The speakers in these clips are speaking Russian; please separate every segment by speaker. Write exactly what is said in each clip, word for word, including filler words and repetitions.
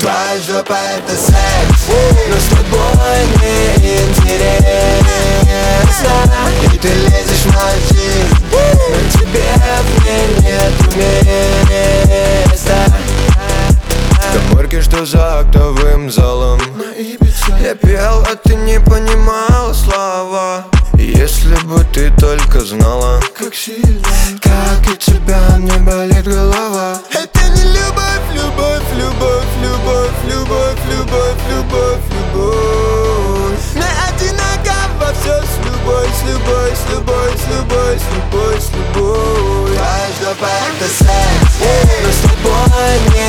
Speaker 1: Твоя жопа это секс, но с тобой не интересно. И ты лезешь в мою жизнь, но тебе в ней нету места. В каморке, что за актовым залом, я пел, а ты не понимала слова. Если бы ты только знала, как сильно, как и тебя мне болит голова. Это не любовь, любовь, любовь, любовь, любовь, любовь, любовь, любовь. Мы одинаково все с любовь, с любовь, с любовь, с любовь, с любовь, с любовь. Твоя жопа это секс, но с тобой не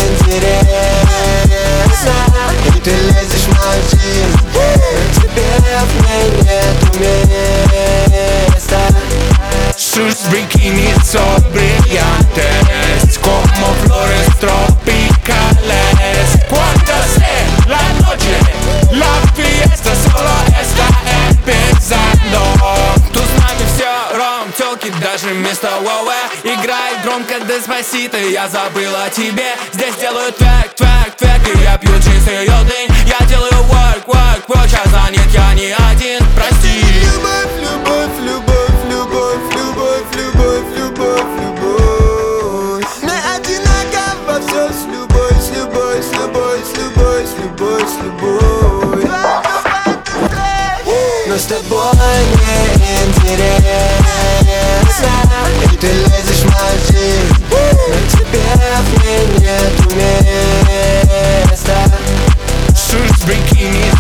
Speaker 1: интересно. И ты лезешь в мою жизнь, но тебе в ней нету места.
Speaker 2: Sus bikini son brillantes como flores tropicales. Cuando sea la noche, la fiesta solo está empezando. Тут с нами все ром, тёлки, даже вместо воуэ. Играет громко Деспасито, я забыл о тебе. Здесь делают твэк, твэк, твэк, и я пью чистый йодынь. Я делаю work, work, work, а занят я не один, прости.
Speaker 1: Любовь, любовь, любовь, любовь, любовь, любовь, любовь, любовь. Мы одинаково все с любовь, с любовь, с любовь, с любовь, с любовь, с любовь. Но с тобой не интересно. И ты лезешь в мою жизнь, но тебе в ней нету места.
Speaker 2: Sus bikini